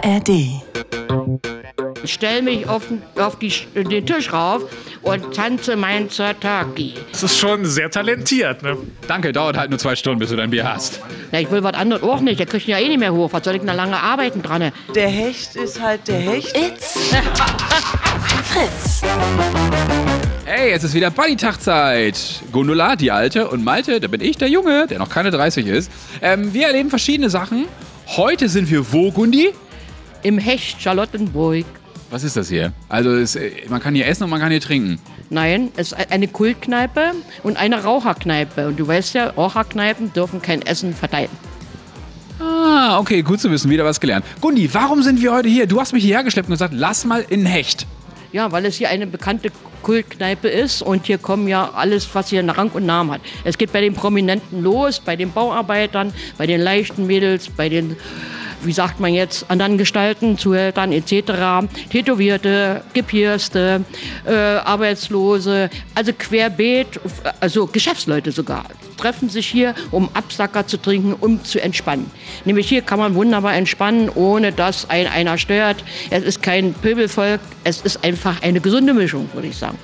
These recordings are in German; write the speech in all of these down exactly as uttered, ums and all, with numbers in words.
R D. Ich stelle mich auf, auf die, den Tisch rauf und tanze mein Zertaki. Das ist schon sehr talentiert, ne? Danke, dauert halt nur zwei Stunden, bis du dein Bier hast. Na, ich will was anderes auch nicht. Der kriegt ihn ja eh nicht mehr hoch. Was soll ich denn da lange arbeiten dran? Der Hecht ist halt der Hecht. It's Fritz. Hey, es ist wieder Buddy-Tag-Zeit. Gundula, die Alte, und Malte, da bin ich, der Junge, der noch keine dreißig ist. Ähm, wir erleben verschiedene Sachen. Heute sind wir wo, Gundi? Im Hecht Charlottenburg. Was ist das hier? Also es, man kann hier essen und man kann hier trinken. Nein, es ist eine Kultkneipe und eine Raucherkneipe. Und du weißt ja, Raucherkneipen dürfen kein Essen verteilen. Ah, okay, gut zu wissen, wieder was gelernt. Gundi, warum sind wir heute hier? Du hast mich hierher geschleppt und gesagt, lass mal in Hecht. Ja, weil es hier eine bekannte Kultkneipe ist und hier kommen ja alles, was hier einen Rang und Namen hat. Es geht bei den Prominenten los, bei den Bauarbeitern, bei den leichten Mädels, bei den, wie sagt man jetzt, anderen Gestalten, Zuhältern et cetera. Tätowierte, Gepierste, äh, Arbeitslose, also querbeet, also Geschäftsleute sogar, treffen sich hier, um Absacker zu trinken, um zu entspannen. Nämlich hier kann man wunderbar entspannen, ohne dass ein einer stört. Es ist kein Pöbelvolk, es ist einfach eine gesunde Mischung, würde ich sagen.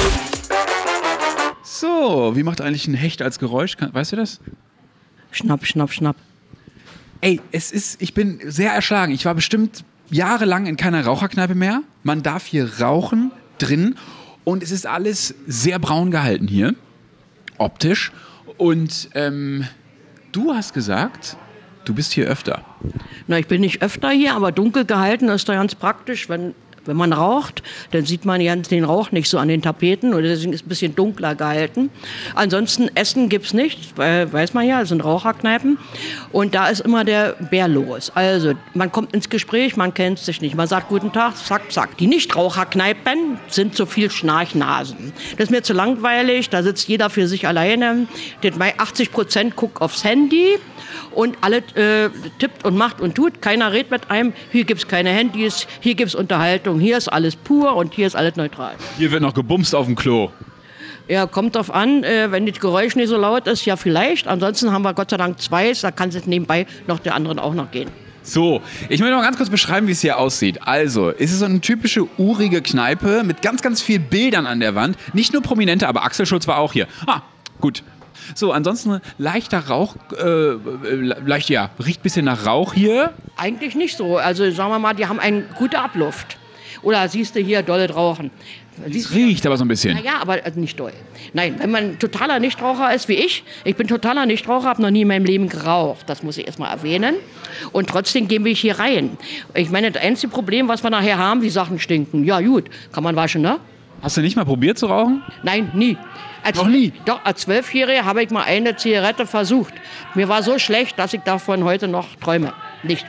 So, wie macht eigentlich ein Hecht als Geräusch? Kann, weißt du das? Schnapp, schnapp, schnapp. Ey, es ist, ich bin sehr erschlagen. Ich war bestimmt jahrelang in keiner Raucherkneipe mehr. Man darf hier rauchen drin und es ist alles sehr braun gehalten hier, optisch. Und ähm, du hast gesagt, du bist hier öfter. Na, ich bin nicht öfter hier, aber dunkel gehalten ist da ganz praktisch, wenn Wenn man raucht, dann sieht man ja den Rauch nicht so an den Tapeten und deswegen ist es ein bisschen dunkler gehalten. Ansonsten Essen gibt's nicht, weil, weiß man ja, es sind Raucherkneipen und da ist immer der Bär los. Also man kommt ins Gespräch, man kennt sich nicht, man sagt guten Tag, zack, zack. Die Nicht-Raucherkneipen sind so viel Schnarchnasen. Das ist mir zu langweilig, da sitzt jeder für sich alleine. achtzig Prozent guckt aufs Handy. Und alle äh, tippt und macht und tut. Keiner redet mit einem. Hier gibt es keine Handys, hier gibt es Unterhaltung. Hier ist alles pur und hier ist alles neutral. Hier wird noch gebumst auf dem Klo. Ja, kommt drauf an. Äh, wenn das Geräusch nicht so laut ist, ja vielleicht. Ansonsten haben wir Gott sei Dank zwei. Da kann es nebenbei noch der anderen auch noch gehen. So, ich möchte mal ganz kurz beschreiben, wie es hier aussieht. Also, es ist so eine typische urige Kneipe mit ganz, ganz vielen Bildern an der Wand. Nicht nur Prominente, aber Axel Schulz war auch hier. Ah, gut. So, ansonsten leichter Rauch, äh, leicht, ja, riecht ein bisschen nach Rauch hier. Eigentlich nicht so. Also sagen wir mal, die haben eine gute Abluft. Oder siehst du hier, dolle rauchen. Es riecht aber so ein bisschen. Naja, aber nicht doll. Nein, wenn man totaler Nichtraucher ist wie ich, ich bin totaler Nichtraucher, habe noch nie in meinem Leben geraucht. Das muss ich erstmal erwähnen. Und trotzdem gehen wir hier rein. Ich meine, das einzige Problem, was wir nachher haben, die Sachen stinken. Ja gut, kann man waschen, ne? Hast du nicht mal probiert zu rauchen? Nein, nie. Als, Noch nie? Doch, als Zwölfjährige habe ich mal eine Zigarette versucht. Mir war so schlecht, dass ich davon heute noch träume. Nicht.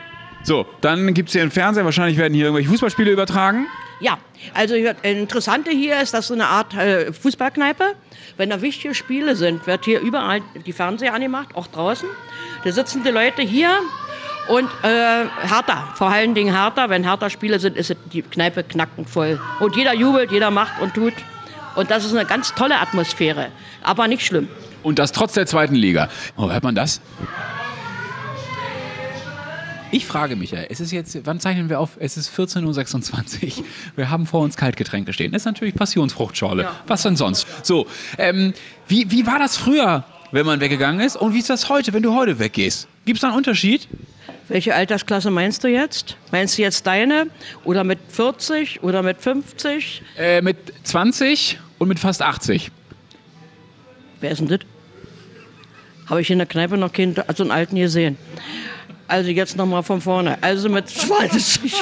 So, dann gibt es hier einen Fernseher. Wahrscheinlich werden hier irgendwelche Fußballspiele übertragen. Ja, also das Interessante hier ist, dass so eine Art äh, Fußballkneipe, wenn da wichtige Spiele sind, wird hier überall die Fernseher angemacht, auch draußen. Da sitzen die Leute hier und äh, Hertha, vor allen Dingen Hertha. Wenn Hertha-Spiele sind, ist die Kneipe knackend voll. Und jeder jubelt, jeder macht und tut. Und das ist eine ganz tolle Atmosphäre, aber nicht schlimm. Und das trotz der zweiten Liga. Oh, hört man das? Ich frage mich ja, es ist jetzt, wann zeichnen wir auf? Es ist vierzehn Uhr sechsundzwanzig. Wir haben vor uns Kaltgetränke stehen. Das ist natürlich Passionsfruchtschorle. Ja. Was denn sonst? So, ähm, wie, wie war das früher, wenn man weggegangen ist? Und wie ist das heute, wenn du heute weggehst? Gibt es da einen Unterschied? Welche Altersklasse meinst du jetzt? Meinst du jetzt deine? Oder mit vierzig oder mit fünfzig? Äh, mit zwanzig und mit fast achtzig. Wer ist denn das? Habe ich in der Kneipe noch keinen, also einen Alten gesehen. Also jetzt nochmal von vorne. Also mit zwanzig.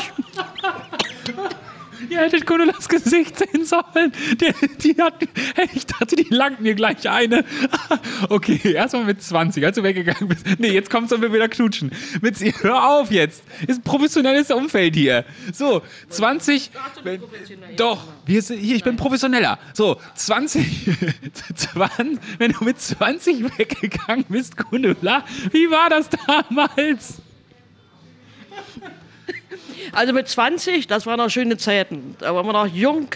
Ihr hättet Gundulas Gesicht sehen sollen. Die, die hat, ich dachte, die langt mir gleich eine. Okay, erstmal mit zwanzig, als du weggegangen bist. Nee, jetzt kommst du und wir wieder knutschen. Mit, hör auf jetzt. Ist ein professionelles Umfeld hier. So, zwanzig. Wenn, doch, wir sind, hier, ich bin professioneller. So, zwanzig. zwanzig wenn du mit zwanzig weggegangen bist, Gundula, wie war das damals? Also mit zwanzig, das waren noch schöne Zeiten. Da waren wir noch jung,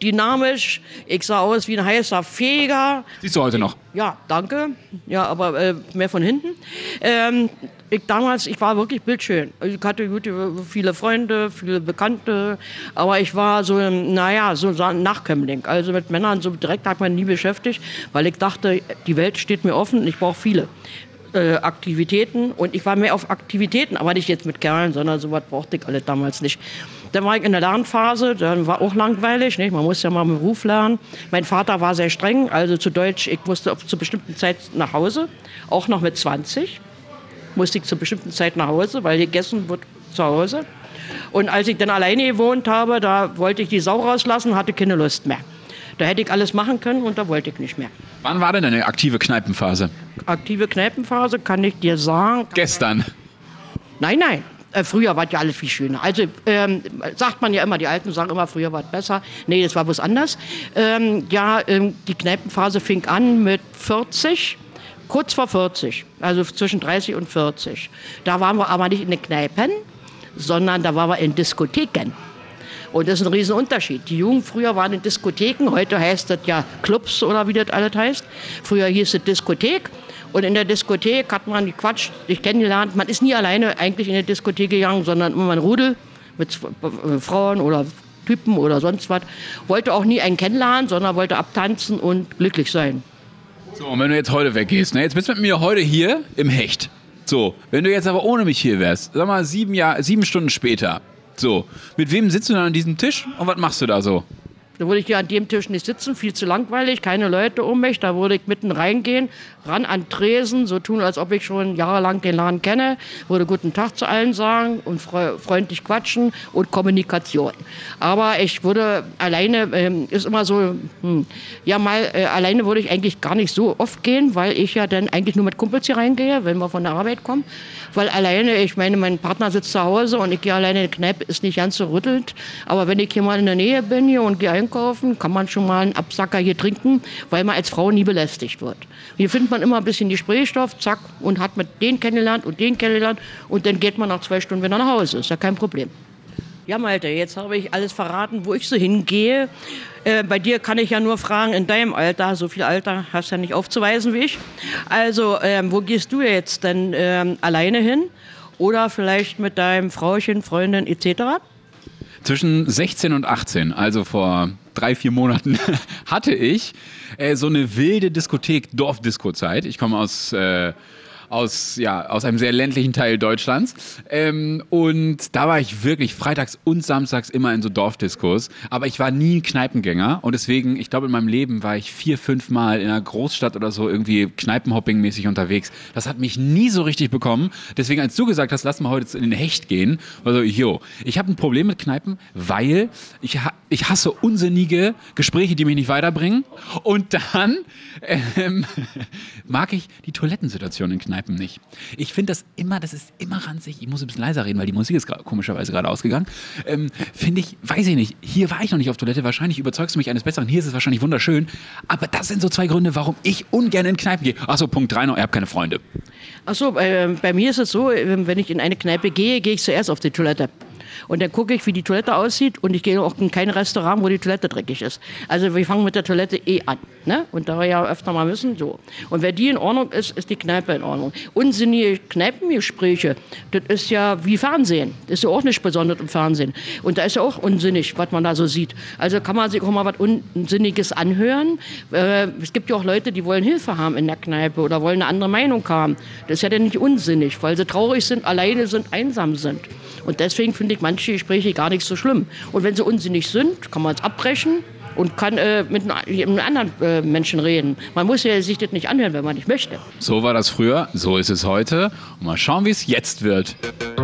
dynamisch. Ich sah aus wie ein heißer Feger. Siehst du heute noch? Ja, danke. Ja, aber äh, mehr von hinten. Ähm, ich damals, ich war wirklich bildschön. Ich hatte gute, viele Freunde, viele Bekannte, aber ich war so, naja, so ein Nachkömmling. Also mit Männern so direkt hat man nie beschäftigt, weil ich dachte, die Welt steht mir offen und ich brauche viele äh, Aktivitäten. Und ich war mehr auf Aktivitäten, aber nicht jetzt mit Kerlen, sondern sowas brauchte ich alle damals nicht. Dann war ich in der Lernphase, dann war auch langweilig, nicht? Man muss ja mal einen Beruf lernen. Mein Vater war sehr streng, also zu Deutsch, ich musste auf, zu bestimmten Zeit nach Hause, auch noch mit zwanzig. Musste ich zur bestimmten Zeit nach Hause, weil gegessen wird zu Hause. Und als ich dann alleine gewohnt habe, da wollte ich die Sau rauslassen, hatte keine Lust mehr. Da hätte ich alles machen können und da wollte ich nicht mehr. Wann war denn deine aktive Kneipenphase? Aktive Kneipenphase kann ich dir sagen. Gestern. Nein, nein. Äh, früher war ja alles viel schöner. Also ähm, sagt man ja immer, die Alten sagen immer, früher war es besser. Nee, das war was anders. Ähm, ja, ähm, die Kneipenphase fing an mit vierzig. Kurz vor vierzig, also zwischen dreißig und vierzig. Da waren wir aber nicht in den Kneipen, sondern da waren wir in Diskotheken. Und das ist ein Riesenunterschied. Die Jugend früher waren in Diskotheken, heute heißt das ja Clubs oder wie das alles heißt. Früher hieß es Diskothek. Und in der Diskothek hat man gequatscht, sich kennengelernt. Man ist nie alleine eigentlich in die Diskothek gegangen, sondern immer ein Rudel mit Frauen oder Typen oder sonst was. Wollte auch nie einen kennenlernen, sondern wollte abtanzen und glücklich sein. So, und wenn du jetzt heute weggehst, ne, jetzt bist du mit mir heute hier im Hecht. So, wenn du jetzt aber ohne mich hier wärst, sag mal sieben, Jahr, sieben Stunden später, so, mit wem sitzt du dann an diesem Tisch und was machst du da so? Da würde ich ja an dem Tisch nicht sitzen, viel zu langweilig, keine Leute um mich. Da würde ich mitten reingehen, ran an Tresen, so tun, als ob ich schon jahrelang den Laden kenne, würde guten Tag zu allen sagen und fre- freundlich quatschen und Kommunikation. Aber ich würde alleine, ähm, ist immer so, hm, ja mal, äh, alleine würde ich eigentlich gar nicht so oft gehen, weil ich ja dann eigentlich nur mit Kumpels hier reingehe, wenn wir von der Arbeit kommen. Weil alleine, ich meine, mein Partner sitzt zu Hause und ich gehe alleine in die Kneipe, ist nicht ganz so rüttelt. Aber wenn ich hier mal in der Nähe bin hier und gehe einkaufen, kann man schon mal einen Absacker hier trinken, weil man als Frau nie belästigt wird. Hier findet man immer ein bisschen Gesprächsstoff, zack, und hat mit den kennengelernt und den kennengelernt und dann geht man nach zwei Stunden wieder nach Hause. Ist ja kein Problem. Ja, Malte, jetzt habe ich alles verraten, wo ich so hingehe. Äh, bei dir kann ich ja nur fragen, in deinem Alter, so viel Alter hast du ja nicht aufzuweisen wie ich. Also, ähm, wo gehst du jetzt denn ähm, alleine hin? Oder vielleicht mit deinem Frauchen, Freundin et cetera? Zwischen sechzehn und achtzehn, also vor drei, vier Monaten, hatte ich äh, so eine wilde Diskothek, Dorfdisco-Zeit. Ich komme aus... Äh, Aus, ja, aus einem sehr ländlichen Teil Deutschlands. Ähm, und da war ich wirklich freitags und samstags immer in so Dorfdiskos. Aber ich war nie ein Kneipengänger. Und deswegen, ich glaube, in meinem Leben war ich vier, fünf Mal in einer Großstadt oder so irgendwie Kneipenhopping-mäßig unterwegs. Das hat mich nie so richtig bekommen. Deswegen, als du gesagt hast, lass mal heute in den Hecht gehen, also, jo, ich habe ein Problem mit Kneipen, weil ich, ha- ich hasse unsinnige Gespräche, die mich nicht weiterbringen. Und dann ähm, mag ich die Toilettensituation in Kneipen nicht. Ich finde das immer, das ist immer ranzig. Ich muss ein bisschen leiser reden, weil die Musik ist gra- komischerweise gerade ausgegangen. Ähm, finde ich, weiß ich nicht, hier war ich noch nicht auf Toilette, wahrscheinlich überzeugst du mich eines Besseren, hier ist es wahrscheinlich wunderschön, aber das sind so zwei Gründe, warum ich ungern in Kneipen gehe. Achso, Punkt drei noch, ich habe keine Freunde. Achso, äh, bei mir ist es so, wenn ich in eine Kneipe gehe, gehe ich zuerst auf die Toilette. Und dann gucke ich, wie die Toilette aussieht und ich gehe auch in kein Restaurant, wo die Toilette dreckig ist. Also wir fangen mit der Toilette eh an. Ne? Und da wir ja öfter mal müssen, so. Und wenn die in Ordnung ist, ist die Kneipe in Ordnung. Unsinnige Kneipengespräche, das ist ja wie Fernsehen. Das ist ja auch nicht besonders im Fernsehen. Und da ist ja auch unsinnig, was man da so sieht. Also kann man sich auch mal was Unsinniges anhören. Äh, es gibt ja auch Leute, die wollen Hilfe haben in der Kneipe oder wollen eine andere Meinung haben. Das ist ja dann nicht unsinnig, weil sie traurig sind, alleine sind, einsam sind. Und deswegen finde ich manche Gespräche gar nicht so schlimm. Und wenn sie unsinnig sind, kann man es abbrechen und kann äh, mit einem anderen äh, Menschen reden. Man muss ja sich das nicht anhören, wenn man nicht möchte. So war das früher, so ist es heute. Und mal schauen, wie es jetzt wird.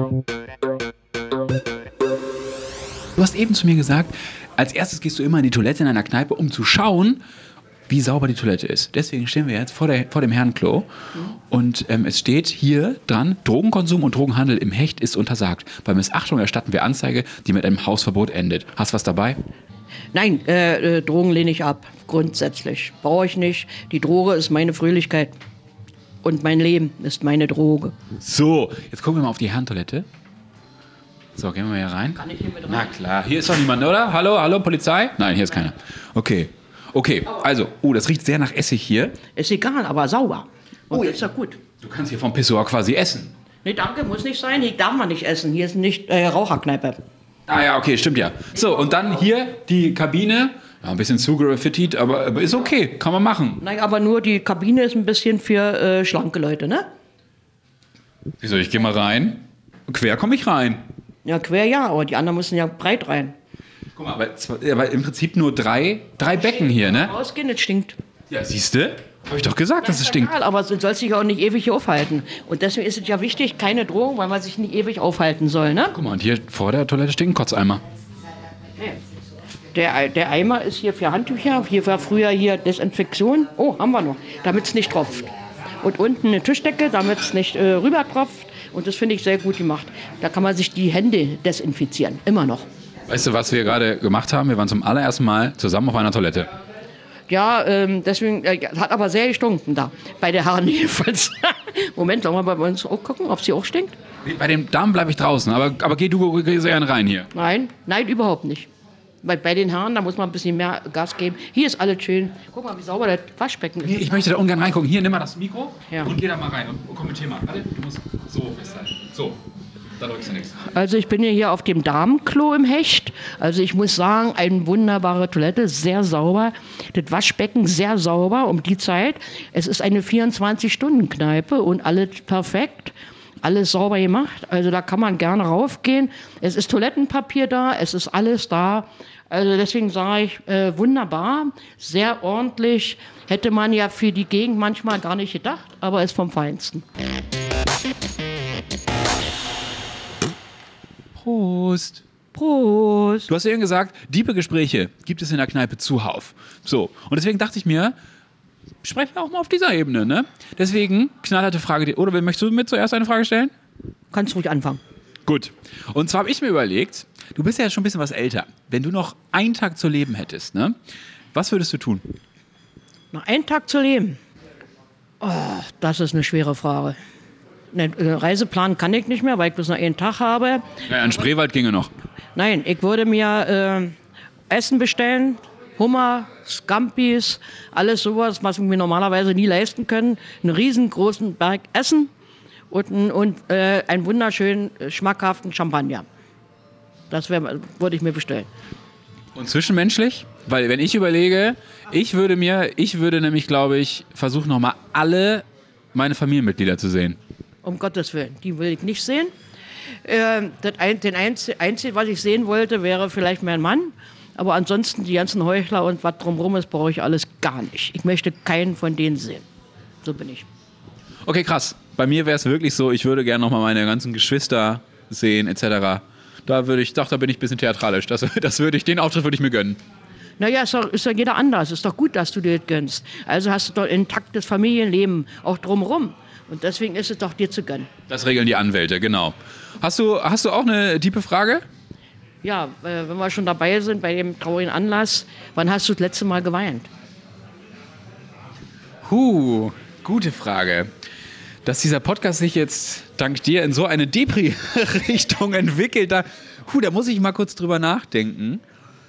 Du hast eben zu mir gesagt, als erstes gehst du immer in die Toilette in einer Kneipe, um zu schauen, wie sauber die Toilette ist. Deswegen stehen wir jetzt vor, der, vor dem Herrenklo und ähm, es steht hier dran, Drogenkonsum und Drogenhandel im Hecht ist untersagt. Bei Missachtung erstatten wir Anzeige, die mit einem Hausverbot endet. Hast du was dabei? Nein, äh, äh, Drogen lehne ich ab, grundsätzlich. Brauche ich nicht. Die Droge ist meine Fröhlichkeit und mein Leben ist meine Droge. So, jetzt gucken wir mal auf die Herrentoilette. So, gehen wir mal hier rein. Kann ich hier mit rein? Na klar, hier ist doch niemand, oder? Hallo, hallo, Polizei? Nein, hier ist keiner. Okay. Okay, also, oh, das riecht sehr nach Essig hier. Ist egal, aber sauber. Und oh, ist ja gut. Du kannst hier vom Pissoir quasi essen. Nee, danke, muss nicht sein. Hier darf man nicht essen. Hier ist nicht äh, Raucherkneipe. Ah ja, okay, stimmt ja. So, und dann hier die Kabine. Ja, ein bisschen zugraffitiert, aber, aber ist okay, kann man machen. Nein, aber nur die Kabine ist ein bisschen für äh, schlanke Leute, ne? Wieso, ich gehe mal rein. Quer komme ich rein. Ja, quer ja, aber die anderen müssen ja breit rein. Guck mal, aber, aber im Prinzip nur drei, drei Becken hier, ne? Rausgehen, es stinkt. Ja, siehst du? Habe ich doch gesagt, dass es stinkt. Egal, aber es soll sich auch nicht ewig hier aufhalten. Und deswegen ist es ja wichtig, keine Drohung, weil man sich nicht ewig aufhalten soll, ne? Guck mal, und hier vor der Toilette steht ein Kotzeimer. Nee. Der, der Eimer ist hier für Handtücher. Hier war früher hier Desinfektion. Oh, haben wir noch. Damit es nicht tropft. Und unten eine Tischdecke, damit es nicht äh, rüber tropft. Und das finde ich sehr gut gemacht. Da kann man sich die Hände desinfizieren. Immer noch. Weißt du, was wir gerade gemacht haben? Wir waren zum allerersten Mal zusammen auf einer Toilette. Ja, ähm, deswegen, äh, hat aber sehr gestunken da. Bei der Herren jedenfalls. Moment, sollen wir bei uns auch gucken, ob sie auch stinkt? Bei den Damen bleibe ich draußen, aber, aber geh du geh sehr rein hier. Nein, nein, überhaupt nicht. Bei, bei den Herren, da muss man ein bisschen mehr Gas geben. Hier ist alles schön. Guck mal, wie sauber das Waschbecken ist. Ich möchte da ungern reingucken. Hier, nimm mal das Mikro Ja. und geh da mal rein und kommentier mal. Warte, du musst so festhalten. So, da drückst du nichts. Also ich bin ja hier auf dem Damenklo im Hecht. Also ich muss sagen, eine wunderbare Toilette, sehr sauber. Das Waschbecken sehr sauber um die Zeit. Es ist eine vierundzwanzig-Stunden-Kneipe und alles perfekt. Alles sauber gemacht, also da kann man gerne raufgehen. Es ist Toilettenpapier da, es ist alles da. Also deswegen sage ich, äh, wunderbar, sehr ordentlich. Hätte man ja für die Gegend manchmal gar nicht gedacht, aber ist vom Feinsten. Prost. Prost. Du hast eben gesagt, diebe Gespräche gibt es in der Kneipe zuhauf. So, und deswegen dachte ich mir, sprechen wir auch mal auf dieser Ebene, ne? Deswegen, knallharte Frage. Oder möchtest du mir zuerst eine Frage stellen? Kannst ruhig anfangen. Gut. Und zwar habe ich mir überlegt, du bist ja schon ein bisschen was älter. Wenn du noch einen Tag zu leben hättest, ne? Was würdest du tun? Noch einen Tag zu leben? Oh, das ist eine schwere Frage. Ne, Reiseplan kann ich nicht mehr, weil ich bloß noch einen Tag habe. Ja, in Spreewald ginge noch. Nein, ich würde mir äh, Essen bestellen. Hummer, Scampis, alles sowas, was wir normalerweise nie leisten können. Einen riesengroßen Berg Essen und, und äh, einen wunderschönen, schmackhaften Champagner. Das wär, würde ich mir bestellen. Und zwischenmenschlich? Weil wenn ich überlege, ich würde mir, ich würde nämlich, glaube ich, versuchen nochmal alle meine Familienmitglieder zu sehen. Um Gottes Willen, die will ich nicht sehen. Äh, das ein, den Einzige, Einzige, was ich sehen wollte, wäre vielleicht mein Mann. Aber ansonsten die ganzen Heuchler und was drumherum ist, brauche ich alles gar nicht. Ich möchte keinen von denen sehen. So bin ich. Okay, krass. Bei mir wäre es wirklich so, ich würde gerne nochmal meine ganzen Geschwister sehen, et cetera. Da würde ich, doch, da bin ich ein bisschen theatralisch. Das, das würde ich, den Auftritt würde ich mir gönnen. Naja, ist doch, ist doch jeder anders. Ist doch gut, dass du dir das gönnst. Also hast du doch ein intaktes Familienleben auch drumherum. Und deswegen ist es doch dir zu gönnen. Das regeln die Anwälte, genau. Hast du, hast du auch eine tiefe Frage? Ja, äh, wenn wir schon dabei sind bei dem traurigen Anlass, wann hast du das letzte Mal geweint? Huh, gute Frage. Dass dieser Podcast sich jetzt dank dir in so eine Depri-Richtung entwickelt, da, huh, da muss ich mal kurz drüber nachdenken.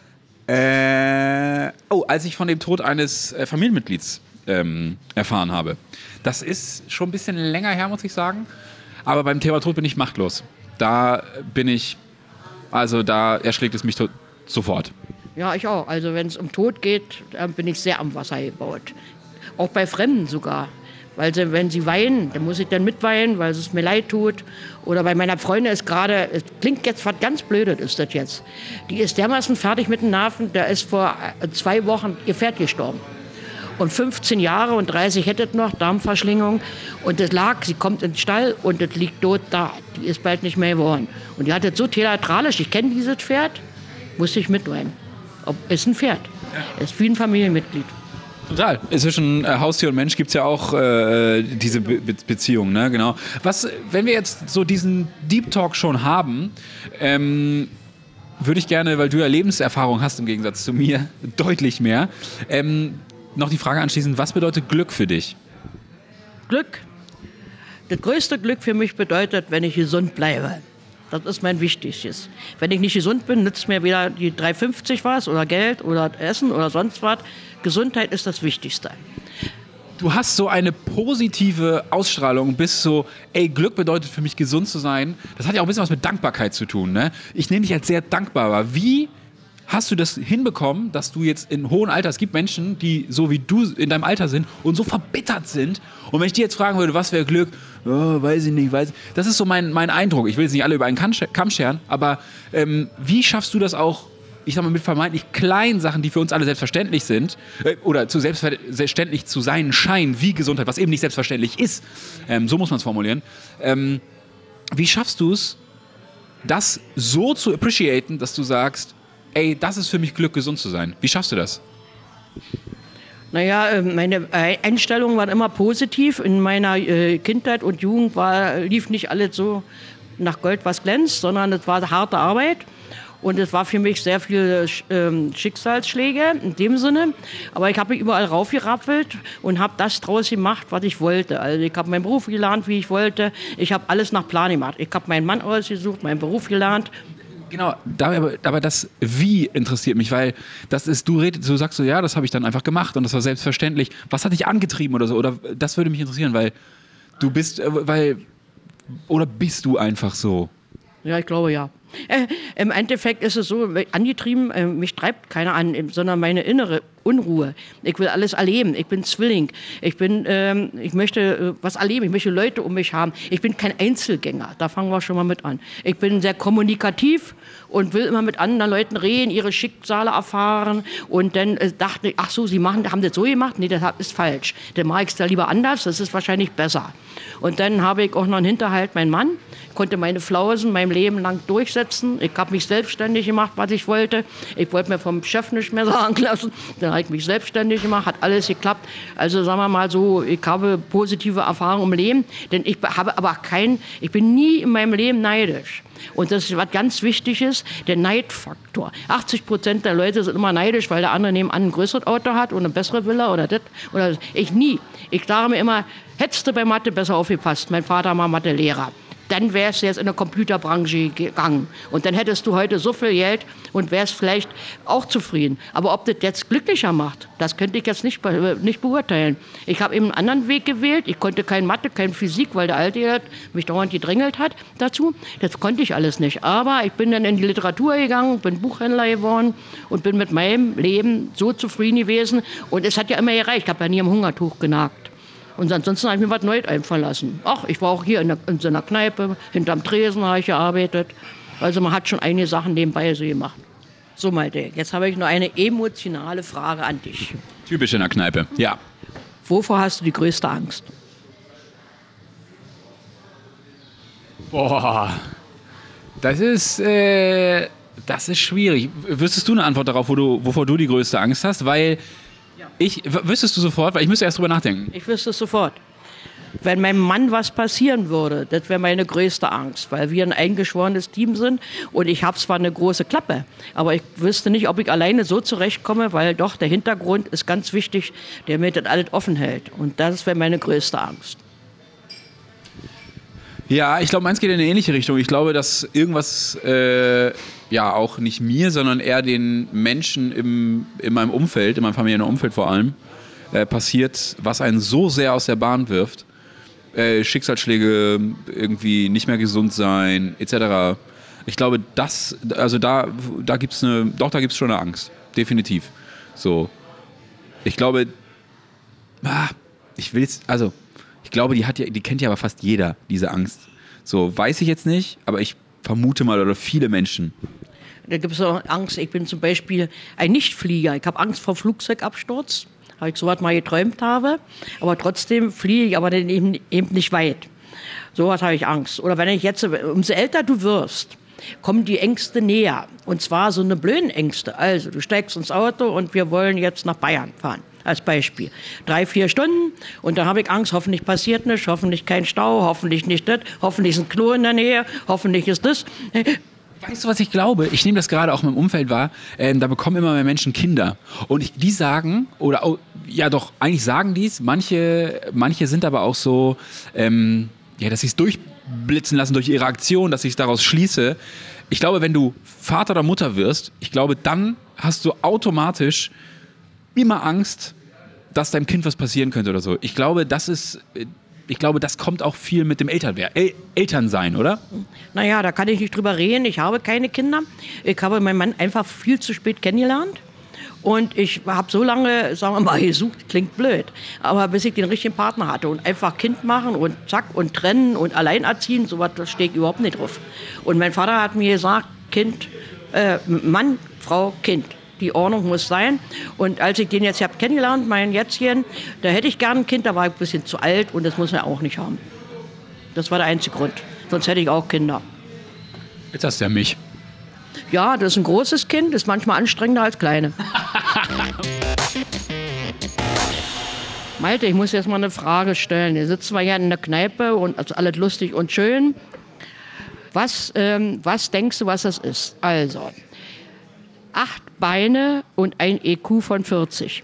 Äh, oh, als ich von dem Tod eines äh, Familienmitglieds ähm, erfahren habe. Das ist schon ein bisschen länger her, muss ich sagen. Aber beim Thema Tod bin ich machtlos. Da bin ich... Also da erschlägt es mich to- sofort. Ja, ich auch. Also wenn es um Tod geht, dann bin ich sehr am Wasser gebaut. Auch bei Fremden sogar. Weil sie, wenn sie weinen, dann muss ich dann mitweinen, weil es mir leid tut. Oder bei meiner Freundin ist gerade, es klingt jetzt was ganz Blödes, ist das jetzt. Die ist dermaßen fertig mit den Nerven, da ist vor zwei Wochen ihr Pferd gestorben. Und fünfzehn Jahre und dreißig hättet noch, Darmverschlingung. Und das lag, sie kommt in den Stall und das liegt tot da. Die ist bald nicht mehr geworden. Und die hat das so theatralisch, ich kenne dieses Pferd, musste ich mitweinen. Ob, ist ein Pferd, ist wie ein Familienmitglied. Total. Zwischen äh, Haustier und Mensch gibt es ja auch äh, diese Be- Be- Beziehung, ne? Genau. Was, wenn wir jetzt so diesen Deep Talk schon haben, ähm, würde ich gerne, weil du ja Lebenserfahrung hast im Gegensatz zu mir, deutlich mehr, ähm, noch die Frage anschließen, was bedeutet Glück für dich? Glück. Das größte Glück für mich bedeutet, wenn ich gesund bleibe. Das ist mein Wichtigstes. Wenn ich nicht gesund bin, nützt mir wieder die drei fünfzig was oder Geld oder Essen oder sonst was. Gesundheit ist das Wichtigste. Du hast so eine positive Ausstrahlung, bist so, ey, Glück bedeutet für mich gesund zu sein. Das hat ja auch ein bisschen was mit Dankbarkeit zu tun, ne? Ich nehme dich als sehr dankbar. Wie hast du das hinbekommen, dass du jetzt in hohem Alter, es gibt Menschen, die so wie du in deinem Alter sind und so verbittert sind. Und wenn ich dir jetzt fragen würde, was wäre Glück? Oh, weiß ich nicht, weiß ich. Das ist so mein, mein Eindruck. Ich will jetzt nicht alle über einen Kamm scheren, aber ähm, wie schaffst du das auch, ich sag mal, mit vermeintlich kleinen Sachen, die für uns alle selbstverständlich sind, äh, oder zu selbstverständlich zu sein scheinen, wie Gesundheit, was eben nicht selbstverständlich ist, ähm, so muss man es formulieren. Ähm, wie schaffst du es, das so zu appreciaten, dass du sagst, ey, das ist für mich Glück, gesund zu sein. Wie schaffst du das? Naja, meine Einstellungen waren immer positiv. In meiner Kindheit und Jugend war, lief nicht alles so nach Gold, was glänzt, sondern es war harte Arbeit. Und es war für mich sehr viele Schicksalsschläge in dem Sinne. Aber ich habe mich überall raufgerappelt und habe das draus gemacht, was ich wollte. Also ich habe meinen Beruf gelernt, wie ich wollte. Ich habe alles nach Plan gemacht. Ich habe meinen Mann ausgesucht, meinen Beruf gelernt. Genau, aber, aber das Wie interessiert mich, weil das ist, du redest, du sagst so, ja, das habe ich dann einfach gemacht und das war selbstverständlich. Was hat dich angetrieben oder so? Oder das würde mich interessieren, weil du bist, weil, oder bist du einfach so? Ja, ich glaube ja. Äh, Im Endeffekt ist es so, angetrieben, äh, mich treibt keiner an, sondern meine innere Unruhe. Ich will alles erleben. Ich bin Zwilling. Ich, bin, ähm, ich möchte äh, was erleben. Ich möchte Leute um mich haben. Ich bin kein Einzelgänger. Da fangen wir schon mal mit an. Ich bin sehr kommunikativ und will immer mit anderen Leuten reden, ihre Schicksale erfahren. Und dann äh, dachte ich, ach so, sie machen, haben das so gemacht? Nee, das ist falsch. Dann mache ich es da lieber anders. Das ist wahrscheinlich besser. Und dann habe ich auch noch einen Hinterhalt, mein Mann. Ich konnte meine Flausen mein Leben lang durchsetzen. Ich habe mich selbstständig gemacht, was ich wollte. Ich wollte mir vom Chef nicht mehr sagen lassen. Dann habe ich mich selbstständig gemacht, hat alles geklappt. Also sagen wir mal so, ich habe positive Erfahrungen im Leben. Denn ich habe aber kein, ich bin nie in meinem Leben neidisch. Und das ist was ganz Wichtiges, der Neidfaktor. achtzig Prozent der Leute sind immer neidisch, weil der andere nebenan ein größeres Auto hat und eine bessere Villa oder das. Oder das. Ich nie. Ich sage mir immer, hättest du bei Mathe besser aufgepasst. Mein Vater war Mathelehrer. Dann wärst du jetzt in der Computerbranche gegangen. Und dann hättest du heute so viel Geld und wärst vielleicht auch zufrieden. Aber ob das jetzt glücklicher macht, das könnte ich jetzt nicht, nicht beurteilen. Ich habe eben einen anderen Weg gewählt. Ich konnte kein Mathe, kein Physik, weil der Alte mich dauernd gedrängelt hat dazu. Das konnte ich alles nicht. Aber ich bin dann in die Literatur gegangen, bin Buchhändler geworden und bin mit meinem Leben so zufrieden gewesen. Und es hat ja immer gereicht. Ich habe ja nie am Hungertuch genagt. Und ansonsten habe ich mir was Neues einfallen lassen. Ach, ich war auch hier in, der, in so einer Kneipe, hinterm Tresen habe ich gearbeitet. Also man hat schon einige Sachen nebenbei so gemacht. So, Malte, jetzt habe ich noch eine emotionale Frage an dich. Typisch in der Kneipe, ja. Wovor hast du die größte Angst? Boah, das ist, äh, das ist schwierig. Wüsstest du eine Antwort darauf, wo du, wovor du die größte Angst hast? Weil ich, wüsstest du sofort, weil ich müsste erst drüber nachdenken. Ich wüsste es sofort. Wenn meinem Mann was passieren würde, das wäre meine größte Angst, weil wir ein eingeschworenes Team sind und ich habe zwar eine große Klappe, aber ich wüsste nicht, ob ich alleine so zurechtkomme, weil doch der Hintergrund ist ganz wichtig, der mir das alles offen hält. Und das wäre meine größte Angst. Ja, ich glaube, meins geht in eine ähnliche Richtung. Ich glaube, dass irgendwas, äh, ja, auch nicht mir, sondern eher den Menschen im, in meinem Umfeld, in meinem familiären Umfeld vor allem, äh, passiert, was einen so sehr aus der Bahn wirft. Äh, Schicksalsschläge, irgendwie nicht mehr gesund sein, et cetera. Ich glaube, das, also da, da gibt's eine, doch, da gibt's schon eine Angst. Definitiv. So. Ich glaube, ah, ich will jetzt, also, ich glaube, die hat ja, die kennt ja aber fast jeder, diese Angst. So, weiß ich jetzt nicht, aber ich vermute mal, oder viele Menschen. Da gibt es auch Angst. Ich bin zum Beispiel ein Nichtflieger. Ich habe Angst vor Flugzeugabsturz, weil ich sowas mal geträumt habe. Aber trotzdem fliege ich aber dann eben, eben nicht weit. Sowas habe ich Angst. Oder wenn ich jetzt, umso älter du wirst, kommen die Ängste näher. Und zwar so eine blöden Ängste. Also, du steigst ins Auto und wir wollen jetzt nach Bayern fahren. Als Beispiel. Drei, vier Stunden und da habe ich Angst, hoffentlich passiert nichts, hoffentlich kein Stau, hoffentlich nicht das, hoffentlich ist ein Klo in der Nähe, hoffentlich ist das. Weißt du, was ich glaube? Ich nehme das gerade auch in meinem Umfeld wahr, ähm, da bekommen immer mehr Menschen Kinder. Und ich, die sagen, oder oh, ja doch, eigentlich sagen die es, manche, manche sind aber auch so, ähm, ja, dass sie es durch, aufblitzen lassen durch ihre Aktion, dass ich daraus schließe. Ich glaube, wenn du Vater oder Mutter wirst, ich glaube, dann hast du automatisch immer Angst, dass deinem Kind was passieren könnte oder so. Ich glaube, das ist, ich glaube, das kommt auch viel mit dem Elternwer- El- Elternsein, oder? Naja, da kann ich nicht drüber reden. Ich habe keine Kinder. Ich habe meinen Mann einfach viel zu spät kennengelernt. Und ich habe so lange, sagen wir mal, gesucht, klingt blöd, aber bis ich den richtigen Partner hatte und einfach Kind machen und zack und trennen und alleinerziehen, sowas, das stehe ich überhaupt nicht drauf. Und mein Vater hat mir gesagt, Kind, äh, Mann, Frau, Kind. Die Ordnung muss sein. Und als ich den jetzt habe kennengelernt, meinen Jetztchen, da hätte ich gern ein Kind, da war ich ein bisschen zu alt und das muss man auch nicht haben. Das war der einzige Grund. Sonst hätte ich auch Kinder. Jetzt hast du ja mich. Ja, das ist ein großes Kind, ist manchmal anstrengender als kleine. Malte, ich muss jetzt mal eine Frage stellen. Hier sitzen wir ja in der Kneipe und also alles lustig und schön. Was, ähm, was denkst du, was das ist? Also, acht Beine und ein E Q von vierzig.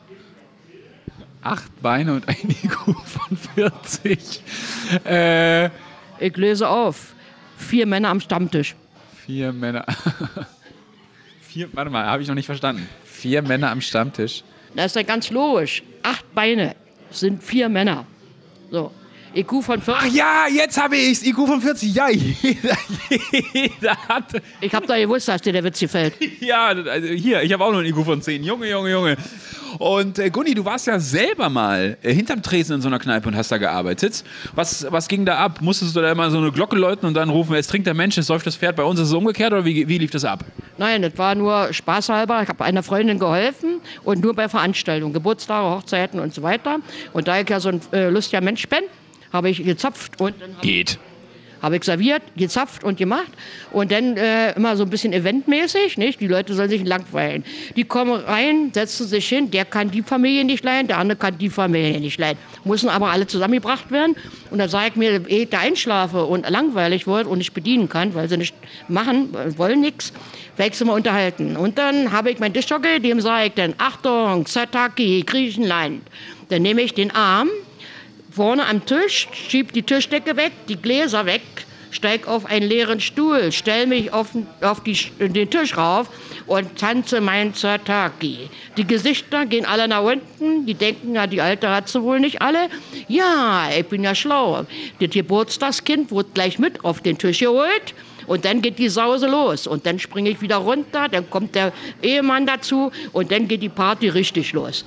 Acht Beine und ein E Q von vierzig. Äh, Ich löse auf. Vier Männer am Stammtisch. vier Männer. Vier, warte mal, habe ich noch nicht verstanden. Vier Männer am Stammtisch. Das ist ja ganz logisch. Acht Beine sind vier Männer. So. E Q von vierzig. Ach ja, jetzt habe ich's. I Q von vierzig. Ja, jeder, jeder hat. Ich habe da gewusst, dass dir der Witz gefällt. Ja, also hier, ich habe auch nur einen I Q von zehn. Junge, Junge, Junge. Und äh, Gunni, du warst ja selber mal äh, hinterm Tresen in so einer Kneipe und hast da gearbeitet. Was, was ging da ab? Musstest du da immer so eine Glocke läuten und dann rufen, es trinkt der Mensch, es säuft das Pferd? Bei uns ist es umgekehrt oder wie, wie lief das ab? Nein, das war nur spaßhalber. Ich habe einer Freundin geholfen und nur bei Veranstaltungen, Geburtstage, Hochzeiten und so weiter. Und da ich ja so ein äh, lustiger Mensch bin, habe ich gezapft und dann habe Geht. hab ich serviert, gezapft und gemacht. Und dann äh, immer so ein bisschen eventmäßig, nicht? Die Leute sollen sich langweilen. Die kommen rein, setzen sich hin, der kann die Familie nicht leiden, der andere kann die Familie nicht leiden. Müssen aber alle zusammengebracht werden. Und dann sage ich mir, ehe ich da einschlafe und langweilig wird und nicht bedienen kann, weil sie nicht machen, wollen nichts, werde ich sie mal unterhalten. Und dann habe ich meinen Tischjockey, dem sage ich dann, Achtung, Sataki, Griechenland. Dann nehme ich den Arm, vorne am Tisch, schieb die Tischdecke weg, die Gläser weg, steig auf einen leeren Stuhl, stell mich auf, auf die, den Tisch rauf und tanze mein Zataki. Die Gesichter gehen alle nach unten, die denken, ja, die Alte hat sie wohl nicht alle. Ja, ich bin ja schlau. Das Geburtstagskind wurde gleich mit auf den Tisch geholt. Und dann geht die Sause los. Und dann springe ich wieder runter, dann kommt der Ehemann dazu und dann geht die Party richtig los.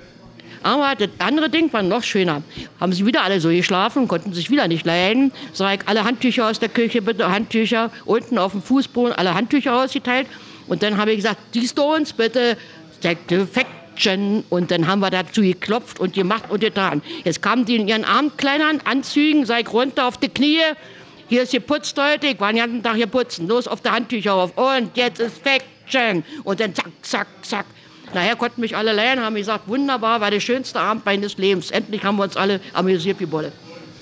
Aber das andere Ding war noch schöner. Haben sie wieder alle so geschlafen, konnten sich wieder nicht leiden. Sag ich, alle Handtücher aus der Küche, bitte Handtücher. Unten auf dem Fußboden alle Handtücher ausgeteilt. Und dann habe ich gesagt, die Stones bitte, Satisfaction. Und dann haben wir dazu geklopft und gemacht und getan. Jetzt kamen die in ihren Abendkleidern, Anzügen, sag ich, runter auf die Knie. Hier ist geputzt heute, ich war den ganzen Tag hier putzen. Los auf die Handtücher auf. Und jetzt ist Faction. Und dann zack, zack, zack. Nachher konnten mich alle leihen, haben gesagt, wunderbar, war der schönste Abend meines Lebens. Endlich haben wir uns alle amüsiert wie Bolle.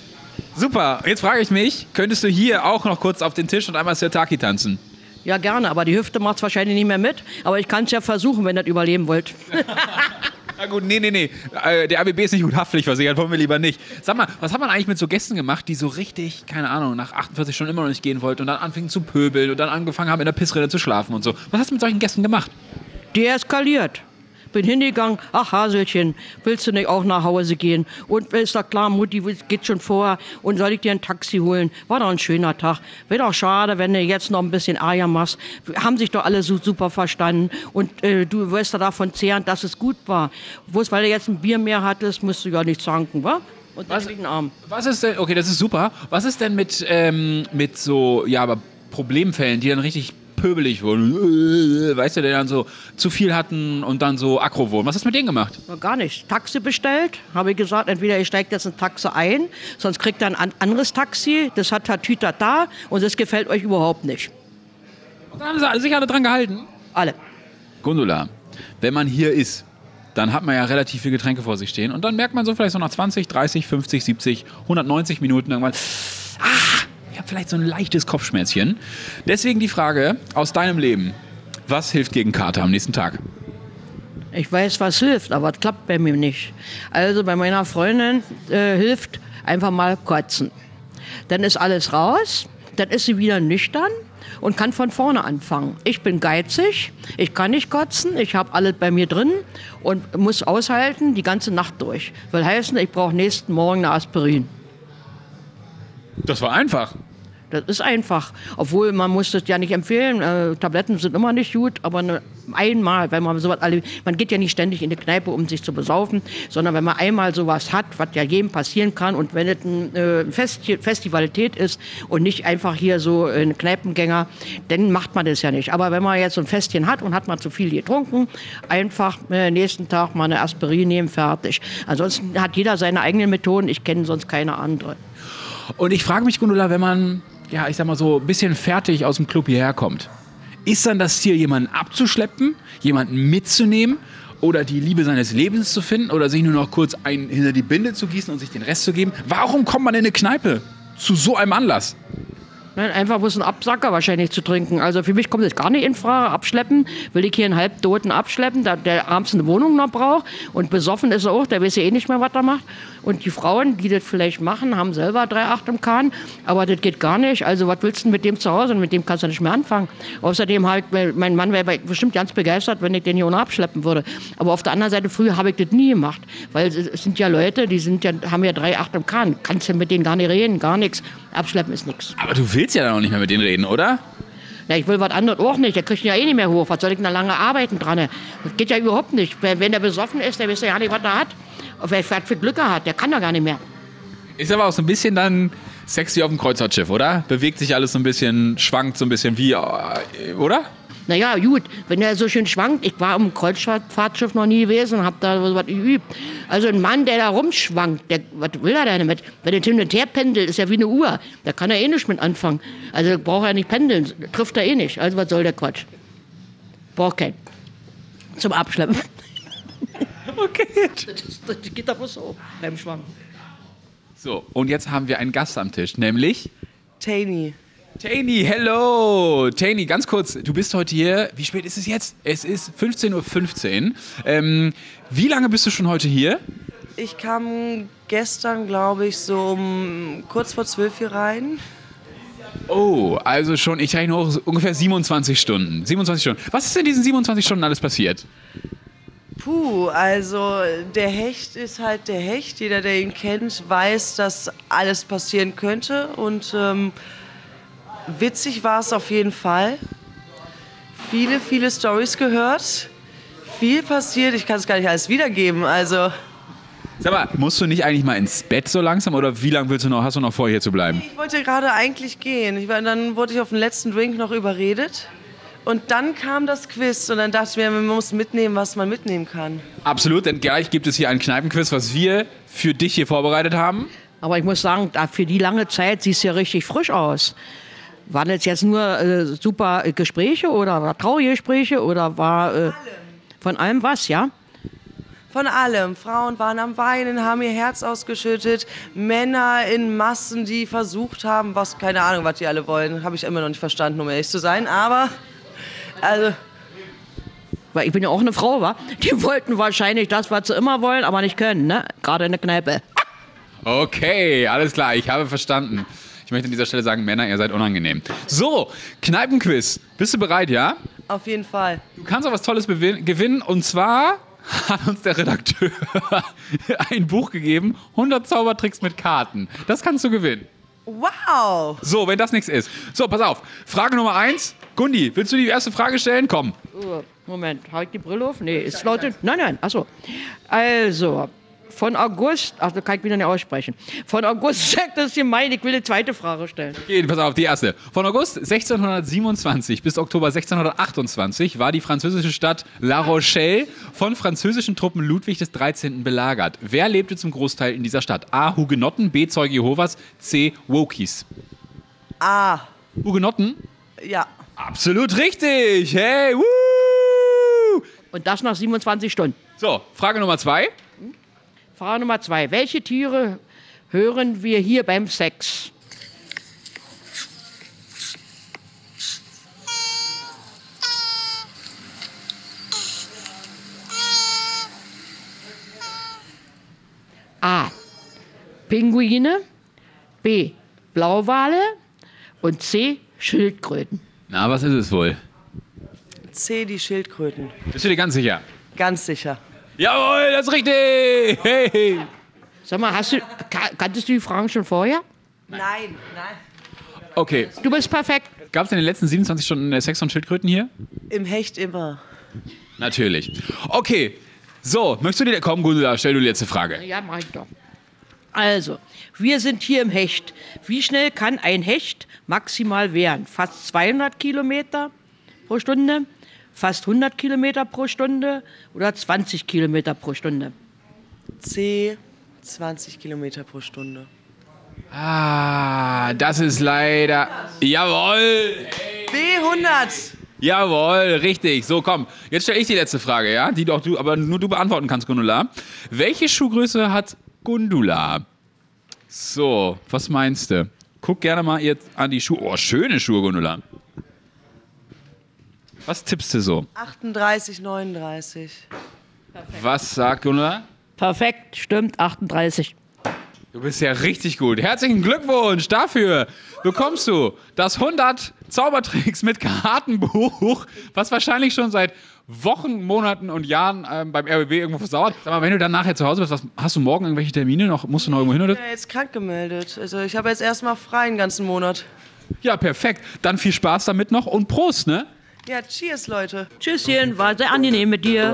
Super, jetzt frage ich mich, könntest du hier auch noch kurz auf den Tisch und einmal Sirtaki tanzen? Ja, gerne, aber die Hüfte macht es wahrscheinlich nicht mehr mit. Aber ich kann es ja versuchen, wenn ihr das überleben wollt. Na gut, nee, nee, nee. Äh, Der A B B ist nicht gut haftpflichtversichert, wollen wir lieber nicht. Sag mal, was hat man eigentlich mit so Gästen gemacht, die so richtig, keine Ahnung, nach achtundvierzig Stunden immer noch nicht gehen wollten und dann anfingen zu pöbeln und dann angefangen haben, in der Pissrinne zu schlafen und so? Was hast du mit solchen Gästen gemacht? Deeskaliert. Bin hingegangen, ach Haselchen, willst du nicht auch nach Hause gehen? Und ist doch klar, Mutti geht schon vor und soll ich dir ein Taxi holen? War doch ein schöner Tag. Wäre doch schade, wenn du jetzt noch ein bisschen Eier machst. Haben sich doch alle so super verstanden und äh, du wirst da davon zehren, dass es gut war. Bloß weil du jetzt ein Bier mehr hattest, musst du ja nicht zanken, wa? Und dann liegt ein Arm. Was ist denn, okay, das ist super. Was ist denn mit, ähm, mit so, ja, aber Problemfällen, die dann richtig pöbelig wurden, weißt du, die dann so zu viel hatten und dann so aggro wurden. Was hast du mit denen gemacht? Na, gar nicht. Taxi bestellt, habe ich gesagt, entweder ihr steigt jetzt ein Taxi ein, sonst kriegt ihr ein anderes Taxi, das hat Tatütata und das gefällt euch überhaupt nicht. Und dann haben sie sich alle dran gehalten? Alle. Gundula, wenn man hier ist, dann hat man ja relativ viele Getränke vor sich stehen und dann merkt man so vielleicht so nach zwanzig, dreißig, fünfzig, siebzig, hundertneunzig Minuten irgendwann, ah, ich habe vielleicht so ein leichtes Kopfschmerzchen. Deswegen die Frage aus deinem Leben, was hilft gegen Kater am nächsten Tag? Ich weiß, was hilft, aber es klappt bei mir nicht. Also bei meiner Freundin äh, hilft einfach mal kotzen. dann ist alles raus, dann ist sie wieder nüchtern und kann von vorne anfangen. Ich bin geizig, ich kann nicht kotzen, ich habe alles bei mir drin und muss aushalten die ganze Nacht durch. Will heißen, ich brauche nächsten Morgen eine Aspirin. Das war einfach. Das ist einfach. Obwohl, man muss das ja nicht empfehlen. Äh, Tabletten sind immer nicht gut, aber ne, einmal, wenn man sowas alle, man geht ja nicht ständig in die Kneipe, um sich zu besaufen, sondern wenn man einmal sowas hat, was ja jedem passieren kann und wenn es ein äh, Fest, Festivalität ist und nicht einfach hier so ein Kneipengänger, dann macht man das ja nicht. Aber wenn man jetzt so ein Festchen hat und hat man zu viel getrunken, einfach äh, nächsten Tag mal eine Aspirin nehmen, fertig. Ansonsten hat jeder seine eigenen Methoden, ich kenne sonst keine andere. Und ich frage mich, Gundula, wenn man, ja, ich sag mal so, ein bisschen fertig aus dem Club hierher kommt, ist dann das Ziel, jemanden abzuschleppen, jemanden mitzunehmen oder die Liebe seines Lebens zu finden oder sich nur noch kurz einen hinter die Binde zu gießen und sich den Rest zu geben? Warum kommt man in eine Kneipe zu so einem Anlass? Nein, einfach bloß einen Absacker wahrscheinlich zu trinken. Also für mich kommt das gar nicht in Frage. Abschleppen, will ich hier einen Halbtoten abschleppen, der, der abends eine Wohnung noch braucht. Und besoffen ist er auch, der weiß ja eh nicht mehr, was er macht. Und die Frauen, die das vielleicht machen, haben selber drei Komma acht im Kahn. Aber das geht gar nicht. Also was willst du mit dem zu Hause? Und mit dem kannst du nicht mehr anfangen. Außerdem halt, mein Mann wäre bestimmt ganz begeistert, wenn ich den hier ohne abschleppen würde. Aber auf der anderen Seite, früher habe ich das nie gemacht. Weil es sind ja Leute, die sind ja, haben ja drei Komma acht im Kahn. Kannst du mit denen gar nicht reden, gar nichts. Abschleppen ist nichts. Aber du willst ja dann auch nicht mehr mit denen reden, oder? Ja, ich will was anderes auch nicht. Der kriegt ihn ja eh nicht mehr hoch. Was soll ich denn da lange arbeiten dran? Das geht ja überhaupt nicht. Wenn der besoffen ist, der weiß ja nicht, was er hat. Wer für Glück er hat, der kann doch gar nicht mehr. Ist aber auch so ein bisschen dann sexy auf dem Kreuzfahrtschiff, oder? Bewegt sich alles so ein bisschen, schwankt so ein bisschen wie, oder? Naja, gut, wenn er so schön schwankt, ich war am Kreuzfahrtschiff noch nie gewesen und hab da was geübt. Also ein Mann, der da rumschwankt, der, was will er denn damit? Wenn er hin und her pendelt, ist ja wie eine Uhr. Da kann er eh nicht mit anfangen. Also braucht er nicht pendeln, trifft er eh nicht. Also was soll der Quatsch? Braucht keinen. Zum Abschleppen. Okay. Das, das geht doch so beim Schwanken. So, und jetzt haben wir einen Gast am Tisch, nämlich Taini. Taini, hello! Taini, ganz kurz, du bist heute hier. Wie spät ist es jetzt? Es ist fünfzehn Uhr fünfzehn. Ähm, wie lange bist du schon heute hier? Ich kam gestern, glaube ich, so um kurz vor zwölf hier rein. Oh, also schon, ich rechne hoch, ungefähr siebenundzwanzig Stunden. siebenundzwanzig Stunden. Was ist in diesen siebenundzwanzig Stunden alles passiert? Puh, also der Hecht ist halt der Hecht. Jeder, der ihn kennt, weiß, dass alles passieren könnte. Und ähm, witzig war es auf jeden Fall. Viele, viele Storys gehört. Viel passiert. Ich kann es gar nicht alles wiedergeben. Also Sag mal, musst du nicht eigentlich mal ins Bett so langsam oder wie lange willst du noch, hast du noch vor, hier zu bleiben? ich wollte gerade eigentlich gehen. Ich war, dann wurde ich auf den letzten Drink noch überredet. Und dann kam das Quiz und dann dachte ich mir, man muss mitnehmen, was man mitnehmen kann. Absolut, denn gleich gibt es hier ein Kneipenquiz, was wir für dich hier vorbereitet haben. Aber ich muss sagen, für die lange Zeit siehst du ja richtig frisch aus. Waren es jetzt nur äh, super Gespräche oder war traurige Gespräche oder war äh, von allem was, ja? Von allem. Frauen waren am Weinen, haben ihr Herz ausgeschüttet. Männer in Massen, die versucht haben, was, keine Ahnung, was die alle wollen. Habe ich immer noch nicht verstanden, um ehrlich zu sein. Aber, also... Weil ich bin ja auch eine Frau, wa? Die wollten wahrscheinlich das, was sie immer wollen, aber nicht können, ne? Gerade in der Kneipe. Okay, alles klar, ich habe verstanden. Ich möchte an dieser Stelle sagen, Männer, ihr seid unangenehm. So, Kneipenquiz. Bist du bereit, ja? Auf jeden Fall. Du kannst auch was Tolles gewinnen und zwar hat uns der Redakteur ein Buch gegeben, hundert Zaubertricks mit Karten. Das kannst du gewinnen. Wow! So, wenn das nichts ist. So, pass auf. Frage Nummer eins. Gundi, willst du die erste Frage stellen? Komm. Oh, Moment, habe ich die Brille auf? Nee, ist laut. Nein, nein, achso. Also, von August, ach, das kann ich wieder nicht aussprechen. Von August sechzehnten Mai, ich will die zweite Frage stellen. Okay, pass auf, die erste. Von August sechzehnhundertsiebenundzwanzig bis Oktober sechzehnhundertachtundzwanzig war die französische Stadt La Rochelle von französischen Truppen Ludwig des dreizehnten belagert. Wer lebte zum Großteil in dieser Stadt? A. Hugenotten, B. Zeuge Jehovas, C. Wokies. Ah, Hugenotten? ja. Absolut richtig! Hey, woo! Und das nach siebenundzwanzig Stunden. So, Frage Nummer zwei. Frage Nummer zwei. Welche Tiere hören wir hier beim Sex? A. Pinguine. B. Blauwale und C. Schildkröten. Na, was ist es wohl? C, die Schildkröten. Bist du dir ganz sicher? Ganz sicher. Jawohl, das ist richtig! Hey! Sag mal, hast du, ka- kanntest du die Fragen schon vorher? Nein, nein. Okay, Du bist perfekt. gab es in den letzten siebenundzwanzig Stunden äh, Sex und Schildkröten hier? Im Hecht immer. Natürlich. Okay, so, möchtest du dir... Komm, Gundula, stell du die letzte Frage. Ja, mach ich doch. Also, wir sind hier im Hecht. Wie schnell kann ein Hecht maximal werden? Fast zweihundert Kilometer pro Stunde, fast hundert Kilometer pro Stunde oder zwanzig Kilometer pro Stunde? C, zwanzig Kilometer pro Stunde. Ah, das ist leider... Jawohl! B, hundert. Jawohl, richtig. So, komm. Jetzt stelle ich die letzte Frage, ja? Die doch du, aber nur du beantworten kannst, Gundula. Welche Schuhgröße hat Gundula? So, was meinst du? Guck gerne mal jetzt an die Schuhe. Oh, schöne Schuhe, Gundula. Was tippst du so? achtunddreißig, neununddreißig. Was sagt Gundula? Perfekt, stimmt, achtunddreißig. Du bist ja richtig gut. Herzlichen Glückwunsch dafür. Bekommst du das hundert Zaubertricks mit Kartenbuch, was wahrscheinlich schon seit Wochen, Monaten und Jahren ähm, beim R B B irgendwo versauert. Sag mal, wenn du dann nachher zu Hause bist, was, hast du morgen irgendwelche Termine noch? Musst du noch irgendwo hin? Oder? Ich bin ja jetzt krank gemeldet. Also ich habe jetzt erstmal frei einen ganzen Monat. Ja, perfekt. Dann viel Spaß damit noch und Prost, ne? Ja, cheers, Leute. Tschüsschen, war sehr angenehm mit dir.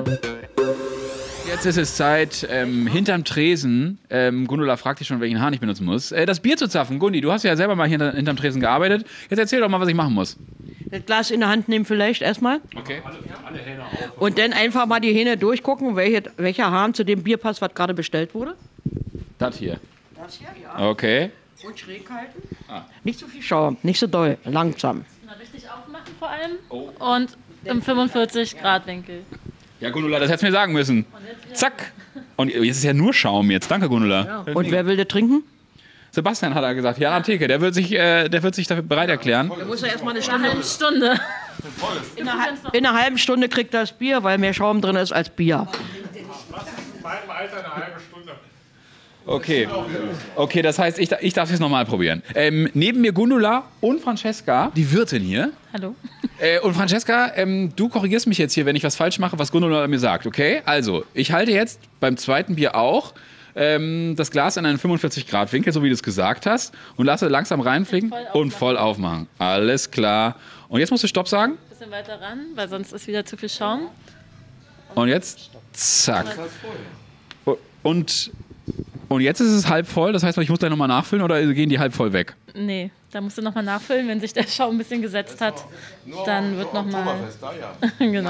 Jetzt ist es Zeit, ähm, hinterm Tresen, ähm, Gundula fragt dich schon, welchen Hahn ich benutzen muss, äh, das Bier zu zapfen. Gundi, du hast ja selber mal hinter, hinterm Tresen gearbeitet. Jetzt erzähl doch mal, was ich machen muss. Das Glas in der Hand nehmen vielleicht erstmal. Okay. Und dann einfach mal die Hähne durchgucken, welche, welcher Hahn zu dem Bier passt, was gerade bestellt wurde. Das hier. Das hier, ja. Okay. Und schräg halten. Nicht so viel Schaum, nicht so doll, langsam. Mal richtig aufmachen vor allem. Und im fünfundvierzig Grad Winkel. Ja, Gundula, das hättest du mir sagen müssen. Zack. Und jetzt ist ja nur Schaum jetzt. Danke, Gundula. Und wer will das trinken? Sebastian hat er gesagt. Ja, an der Theke. Der wird sich, äh, der wird sich dafür bereit erklären. Da muss er erstmal eine Eine halbe Stunde. In einer, in einer halben Stunde kriegt er das Bier, weil mehr Schaum drin ist als Bier. In meinem Alter eine halbe Stunde. Okay. Okay, das heißt, ich, ich darf es nochmal probieren. Ähm, neben mir Gundula und Francesca, die Wirtin hier. Hallo. Äh, und Francesca, ähm, du korrigierst mich jetzt hier, wenn ich was falsch mache, was Gundula mir sagt, okay? Also, ich halte jetzt beim zweiten Bier auch ähm, das Glas in einen fünfundvierzig Grad Winkel, so wie du es gesagt hast, und lasse langsam reinfliegen Voll und voll aufmachen. Alles klar. Und jetzt musst du Stopp sagen. Bisschen weiter ran, weil sonst ist wieder zu viel Schaum. Und jetzt, zack. Und, und jetzt ist es halb voll, das heißt, ich muss gleich nochmal nachfüllen oder gehen die halb voll weg? Nee, da musst du nochmal nachfüllen, wenn sich der Schaum ein bisschen gesetzt hat. Dann wird nochmal. Genau.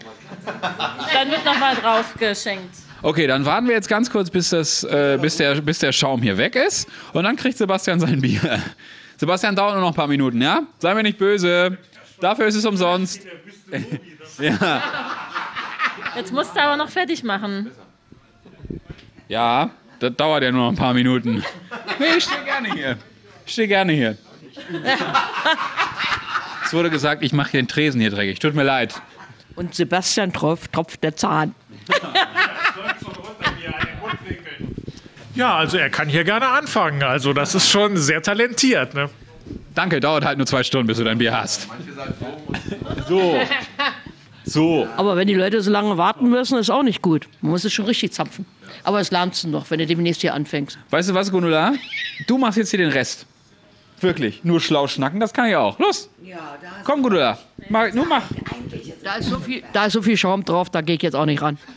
Dann wird nochmal drauf geschenkt. Okay, dann warten wir jetzt ganz kurz, bis, das, äh, bis, der, bis der Schaum hier weg ist. Und dann kriegt Sebastian sein Bier. Sebastian, dauert nur noch ein paar Minuten, ja? Sei mir nicht böse. Dafür ist es umsonst. Ja. Jetzt musst du aber noch fertig machen. Ja, das dauert ja nur noch ein paar Minuten. Nee, ich stehe gerne hier. Ich stehe gerne hier. Es wurde gesagt, ich mache den Tresen hier dreckig. Tut mir leid. Und Sebastian tropft, tropft der Zahn. Ja, also er kann hier gerne anfangen. Also das ist schon sehr talentiert. Ne? Danke, dauert halt nur zwei Stunden, bis du dein Bier hast. So. So. Aber wenn die Leute so lange warten müssen, ist auch nicht gut. Man muss es schon richtig zapfen. Aber das lernst du noch, wenn du demnächst hier anfängst. Weißt du was, Gundula? Du machst jetzt hier den Rest. Wirklich. Nur schlau schnacken, das kann ich auch. Los. Komm, Gundula. Mach, nur mach. Da ist, so viel, da ist so viel Schaum drauf, da gehe ich jetzt auch nicht ran.